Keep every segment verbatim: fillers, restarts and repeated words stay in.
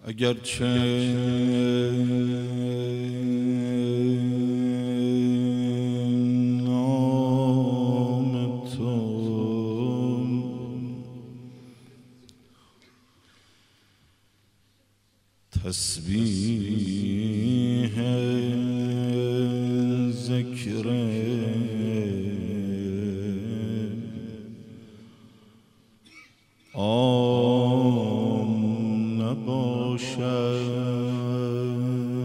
اگرچه نام تو تسبیح ذکر عام نباشد،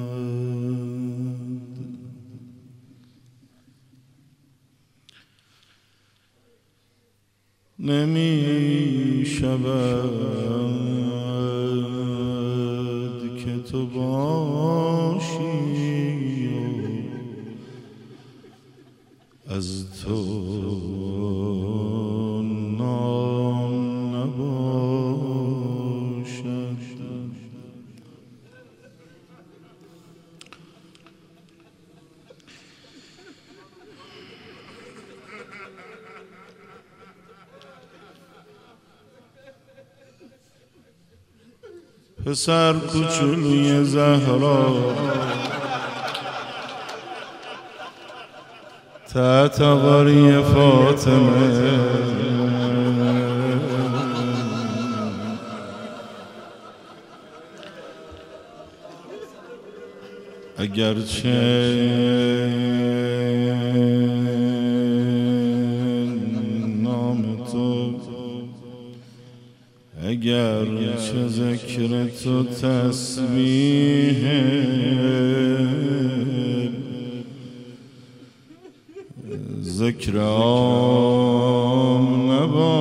نمی شود که تو باشی و از تو نام نباشد. پسر کوچولوی زهرا تحت غاری فاطمه، اگرچه نام تو، اگرچه ذکر تو تسبیح ذکر عام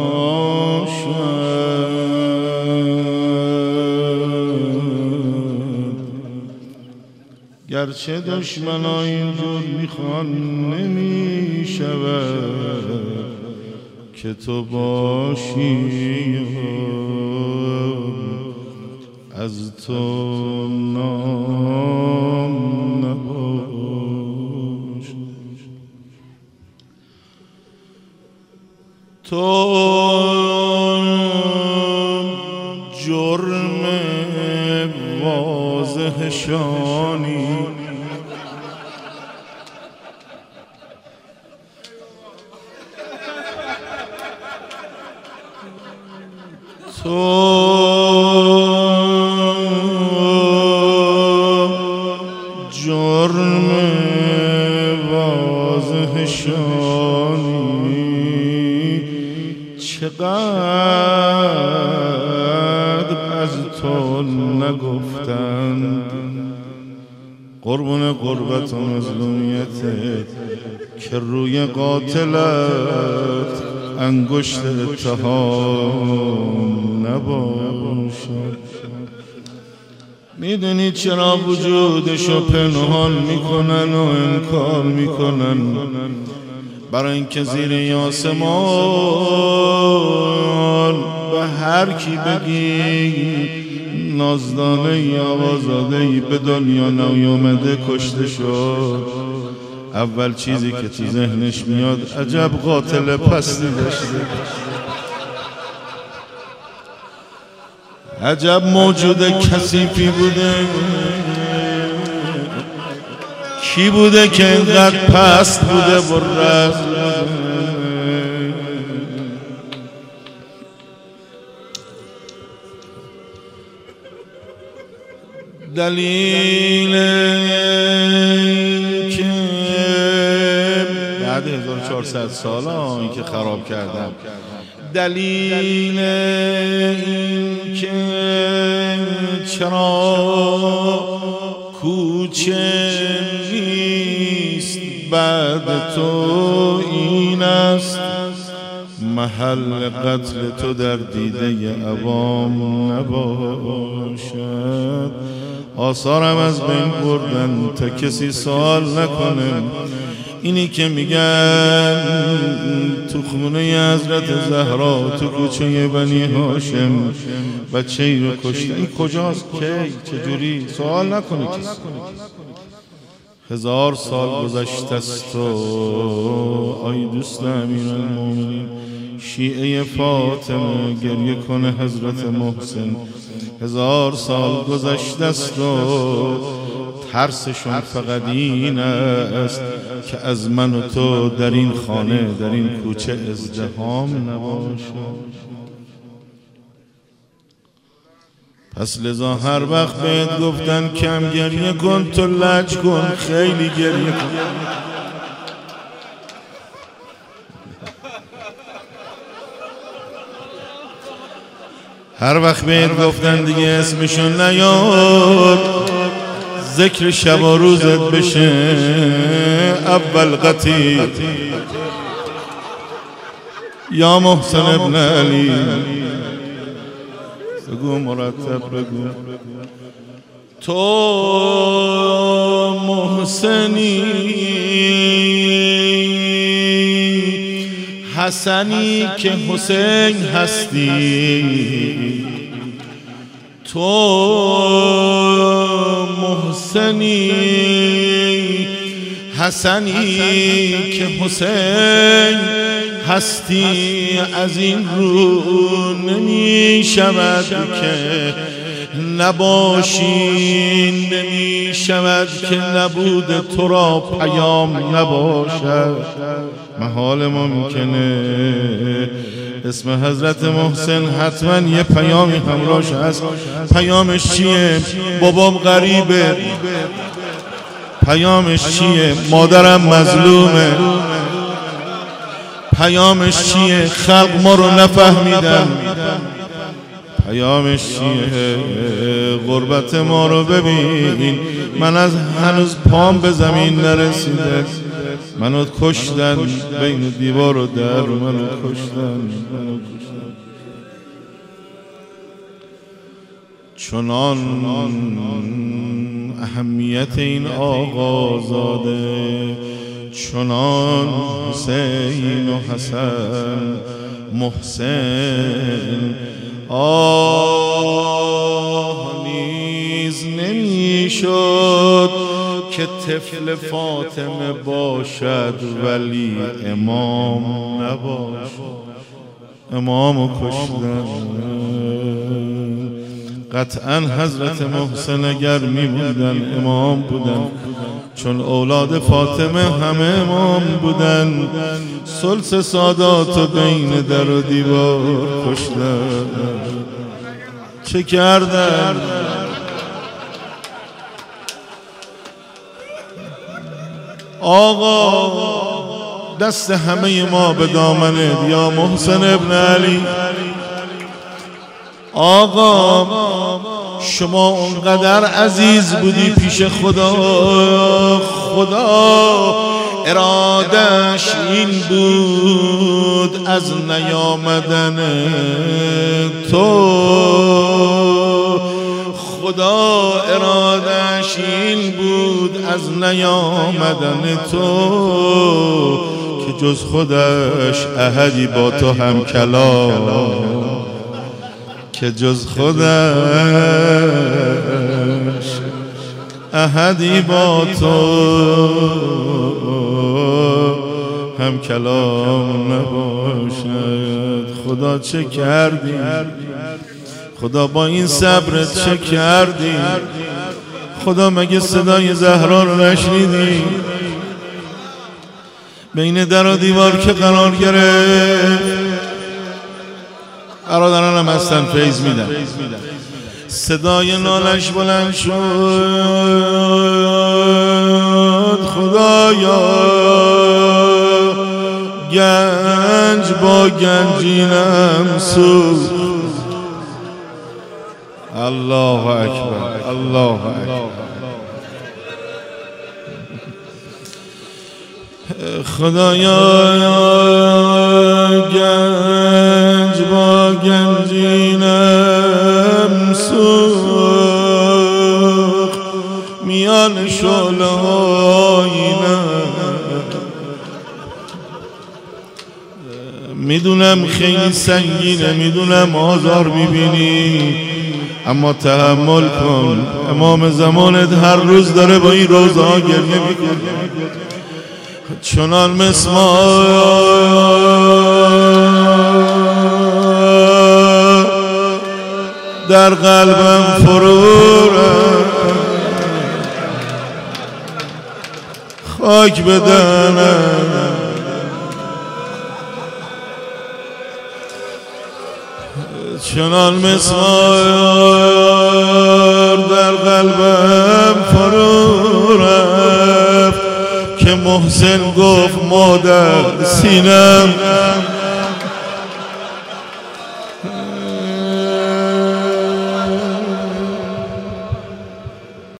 نباشد، گرچه دشمنا اینجور میخوان نمی شود که تو باشی از تو نام نباش. تو جرم واضح شانی، تو جرم واضح شانی، چقدر از تو نگفتند قربون قربت و مظلومیتت که روی قاتلت انگشت اتهام نباشد. میدونی چرا وجودشو پنهان میکنن و انکار میکنن؟ برای اینکه زیر این آسمان به هر کی بگی نازدانه یا آزاده به دنیا نیامده کشته شد، اول چیزی که تو ذهنش میاد عجب قاتل پستی داشته، عجب موجود کثیفی بوده، کی بوده که اینقدر پست بوده برد. دلیل که بعد هزار و چهارصد سال این که خراب کردم، دلیل این که چرا کوچه نیست بعد تو این است، محل قتل تو در دیده عوام نباشد. آثارم از بین بردن تا کسی سوال نکنه. اینی که میگن تو خونه حضرت زهرا تو کوچه بنی هاشم بچه ای رو کشته، این کجاست؟ کی؟ چجوری؟ سوال نکنه کسی. هزار سال گذشته است و آی دوست امیرالمومنین شیعه فاطمه گریه کنه حضرت محسن هزار سال گذشته است و ترسشون فقط این است که از من و تو در این خانه در این کوچه ازدحام نباشه. پس لذا هر وقت بهت گفتن کم گریه کن تو لج کن، خیلی گریه کن. هر وقت بهت گفتن دیگه اسمشون نیاد، ذکر شب و روزت بشه اول قطی یا محسن ابن علی. بگو مرتب بگو تو محسنی حسنی که حسین هستی، تو محسنی حسنی که حسین هستی. از این رو نمی شود که نباشی، نمی شود که نبود تو را پیام نباشد. محال ممکنه اسم حضرت محسن حتما یه پیامی همراهش هست. پیامش چیه؟ بابام غریبه. پیامش چیه؟ مادرم مظلومه. پیامش چیه؟ خلق ما رو نفهمیدن. پیامش چیه؟ غربت ما رو ببین، من از هنوز پام به زمین نرسیده، منو کشتن بین دیوار و در، منو کشتن منو کشتن. چنان اهمیت این آقازاده، چنان حسین و حسن محسن آه نیز نمی شد که طفل فاطمه باشد ولی امام نباشد. امامو کشتن. قطعا حضرت محسن اگر می بودن امام بودن، چون اولاد فاطمه همه امام بودن. سلس ساداتو بین در و دیوار کشتن. چه کردن؟ آقا دست همه ما به دامنت یا محسن ابن علی. آقا شما اونقدر عزیز بودی پیش خدا، خدا ارادش این بود از نیامدن تو، خدا ارادش این بود از نیامدن تو که جز خودش احدی با تو هم کلام، که جز خودش احدی با تو هم کلام نباشد. خدا چه کردی؟ خدا با این صبرت چه کردی؟ خدا مگه صدای زهرا رو نشنیدی؟ بین در و دیوار که قرار گرفت، برادرانم هستن فیض میدن، صدای نالش بلند شد خدایا گنج با گنجینم سوخت. الله اکبر الله اکبر. خدایا گنج با گنجینم سوخت، میان شعله هایینم. میدونم خیلی سنگینه، میدونم آزار میبینی، اما تحمل کن. امام زمانت هر روز داره با این روزها گریه میکنه. چنان مسمار در قلبم فرو رفت، خاک بدنم چنان مسمار در قلبم فرو رفت که محسن گفت مادر سینم